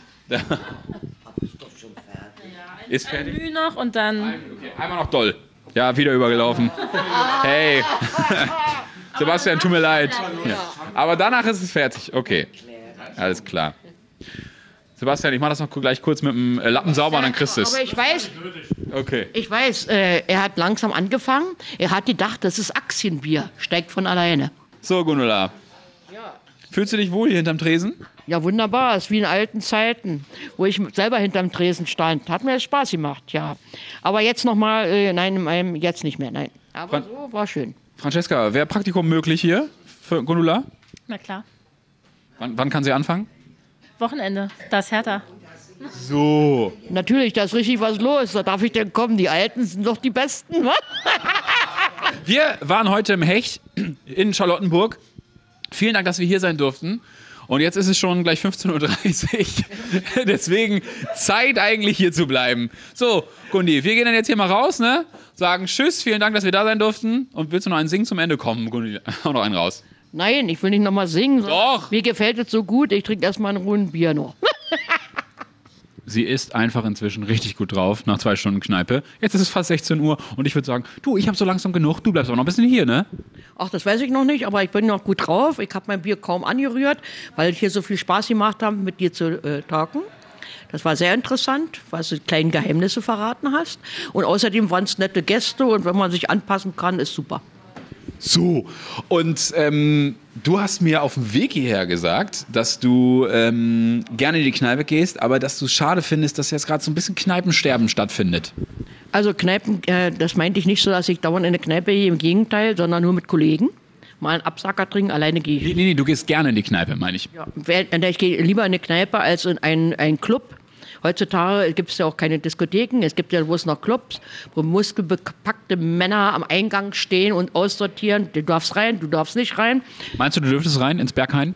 Ist fertig. Mühe noch und dann. Okay, einmal noch doll. Ja, wieder übergelaufen. Hey. Sebastian, tut mir leid. Ja. Aber danach ist es fertig. Okay. Alles klar. Sebastian, ich mache das noch gleich kurz mit dem Lappen sauber und dann kriegst du es. Aber ich weiß, Okay. ich weiß äh, er hat langsam angefangen. Er hat gedacht, das ist Aktienbier. Steigt von alleine. So, Gundula. Fühlst du dich wohl hier hinterm Tresen? Ja, wunderbar. Ist wie in alten Zeiten, wo ich selber hinterm Tresen stand. Hat mir Spaß gemacht, ja. Aber jetzt nochmal, äh, nein, in meinem- jetzt nicht mehr, nein. Aber Fran- so war schön. Francesca, wäre Praktikum möglich hier für Gundula? Na klar. Wann, wann kann sie anfangen? Wochenende. Das ist härter. So. Natürlich, da ist richtig was los. Da darf ich denn kommen. Die Alten sind doch die Besten, wa? Wir waren heute im Hecht in Charlottenburg. Vielen Dank, dass wir hier sein durften. Und jetzt ist es schon gleich fünfzehn Uhr dreißig. Deswegen Zeit eigentlich hier zu bleiben. So, Gundi, wir gehen dann jetzt hier mal raus, ne? Sagen Tschüss, vielen Dank, dass wir da sein durften. Und willst du noch einen Singen zum Ende kommen, Gundi? Hau noch einen raus. Nein, ich will nicht nochmal singen. Doch. Mir gefällt es so gut, ich trinke erstmal einen ruhen Bier noch. Sie ist einfach inzwischen richtig gut drauf, nach zwei Stunden Kneipe. Jetzt ist es fast sechzehn Uhr und ich würde sagen, du, ich habe so langsam genug, du bleibst auch noch ein bisschen hier, ne? Ach, das weiß ich noch nicht, aber ich bin noch gut drauf. Ich habe mein Bier kaum angerührt, weil ich hier so viel Spaß gemacht habe, mit dir zu äh, talken. Das war sehr interessant, weil du kleine Geheimnisse verraten hast. Und außerdem waren es nette Gäste und wenn man sich anpassen kann, ist super. So, und ähm, du hast mir auf dem Weg hierher gesagt, dass du ähm, gerne in die Kneipe gehst, aber dass du es schade findest, dass jetzt gerade so ein bisschen Kneipensterben stattfindet. Also Kneipen, äh, das meinte ich nicht so, dass ich dauernd in eine Kneipe gehe, im Gegenteil, sondern nur mit Kollegen. Mal einen Absacker trinken, alleine gehe ich. Nee, nee, nee, du gehst gerne in die Kneipe, meine ich. Ja, ich gehe lieber in eine Kneipe als in einen, einen Club. Heutzutage gibt es ja auch keine Diskotheken, es gibt ja bloß noch Clubs, wo muskelbepackte Männer am Eingang stehen und aussortieren, du darfst rein, du darfst nicht rein. Meinst du, du dürftest rein ins Berghain?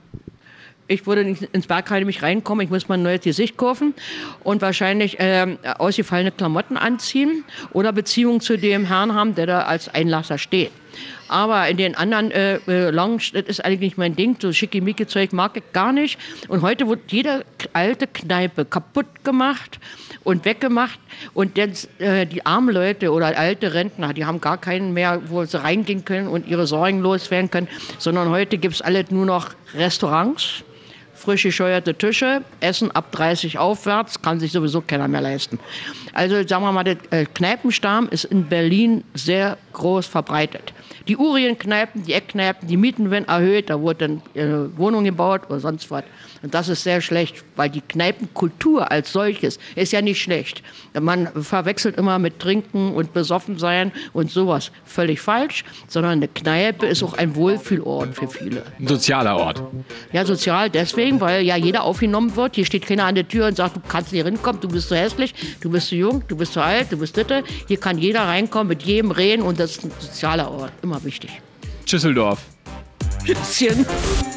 Ich würde nicht ins Berghain nicht reinkommen, ich muss mal ein neues Gesicht kaufen und wahrscheinlich äh, ausgefallene Klamotten anziehen oder Beziehung zu dem Herrn haben, der da als Einlasser steht. Aber in den anderen äh, Lounge, das ist eigentlich nicht mein Ding, so schickimicki-Zeug mag ich gar nicht. Und heute wird jede alte Kneipe kaputt gemacht und weggemacht. Und jetzt, äh, die armen Leute oder alte Rentner, die haben gar keinen mehr, wo sie reingehen können und ihre Sorgen loswerden können. Sondern heute gibt es alle nur noch Restaurants, frisch gescheuerte Tische, Essen ab dreißig aufwärts, kann sich sowieso keiner mehr leisten. Also sagen wir mal, der äh, Kneipenstamm ist in Berlin sehr groß verbreitet. Die Urienkneipen, die Eckkneipen, die Mieten werden erhöht, da wurde dann äh, Wohnungen gebaut oder sonst was. Und das ist sehr schlecht, weil die Kneipenkultur als solches ist ja nicht schlecht. Man verwechselt immer mit Trinken und besoffen sein und sowas. Völlig falsch, sondern eine Kneipe ist auch ein Wohlfühlort für viele. Ein sozialer Ort. Ja, sozial deswegen, weil ja jeder aufgenommen wird. Hier steht keiner an der Tür und sagt, du kannst hier hinkommen, du bist zu hässlich, du bist zu jung, du bist zu alt, du bist ditte. Hier kann jeder reinkommen, mit jedem reden und das ist ein sozialer Ort. Immer wichtig. Tschüsseldorf. Tschüsschen.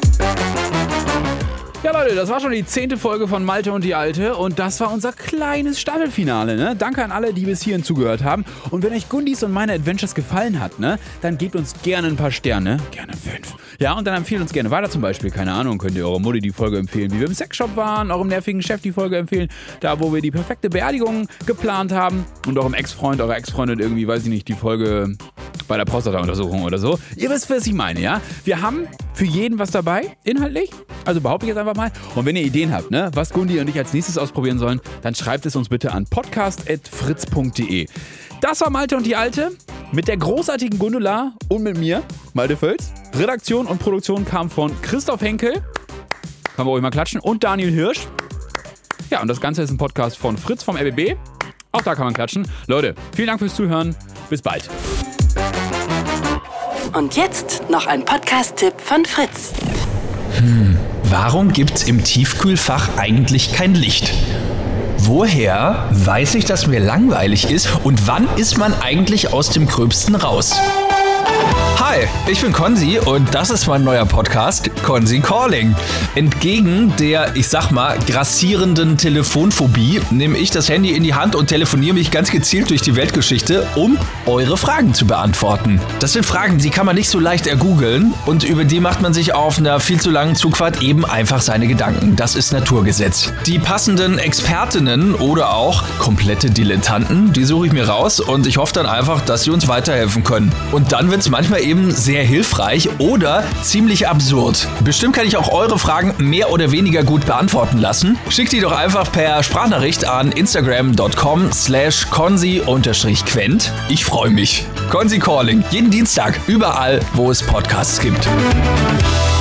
Ja Leute, das war schon die zehnte Folge von Malte und die Alte und das war unser kleines Staffelfinale. Ne? Danke an alle, die bis hierhin zugehört haben. Und wenn euch Gundis und meine Adventures gefallen hat, ne, dann gebt uns gerne ein paar Sterne, gerne fünf. Ja, und dann empfehlt uns gerne weiter zum Beispiel, keine Ahnung, könnt ihr eurer Mutti die Folge empfehlen, wie wir im Sexshop waren, eurem nervigen Chef die Folge empfehlen, da wo wir die perfekte Beerdigung geplant haben und eurem Ex-Freund, eurer Ex-Freundin irgendwie, weiß ich nicht, die Folge bei der Prostata-Untersuchung oder so. Ihr wisst, was ich meine, ja? Wir haben für jeden was dabei, inhaltlich, also behaupte ich jetzt einfach mal. Und wenn ihr Ideen habt, ne, was Gundi und ich als nächstes ausprobieren sollen, dann schreibt es uns bitte an podcast at fritz punkt de. Das war Malte und die Alte mit der großartigen Gundula und mit mir, Malte Völz. Redaktion und Produktion kam von Christoph Henkel, kann man ruhig mal klatschen, und Daniel Hirsch. Ja, und das Ganze ist ein Podcast von Fritz vom R B B. Auch da kann man klatschen. Leute, vielen Dank fürs Zuhören. Bis bald. Und jetzt noch ein Podcast-Tipp von Fritz. Hm, warum gibt's im Tiefkühlfach eigentlich kein Licht? Woher weiß ich, dass mir langweilig ist und wann ist man eigentlich aus dem Gröbsten raus? Hi, ich bin Konzi und das ist mein neuer Podcast, Konzi Calling. Entgegen der, ich sag mal, grassierenden Telefonphobie nehme ich das Handy in die Hand und telefoniere mich ganz gezielt durch die Weltgeschichte, um eure Fragen zu beantworten. Das sind Fragen, die kann man nicht so leicht ergoogeln und über die macht man sich auf einer viel zu langen Zugfahrt eben einfach seine Gedanken. Das ist Naturgesetz. Die passenden Expertinnen oder auch komplette Dilettanten, die suche ich mir raus und ich hoffe dann einfach, dass sie uns weiterhelfen können. Und dann wird es manchmal eben sehr hilfreich oder ziemlich absurd. Bestimmt kann ich auch eure Fragen mehr oder weniger gut beantworten lassen. Schickt die doch einfach per Sprachnachricht an instagram punkt com slash konzi unterstrich quent. Ich freue mich. Konzi Calling, jeden Dienstag, überall, wo es Podcasts gibt.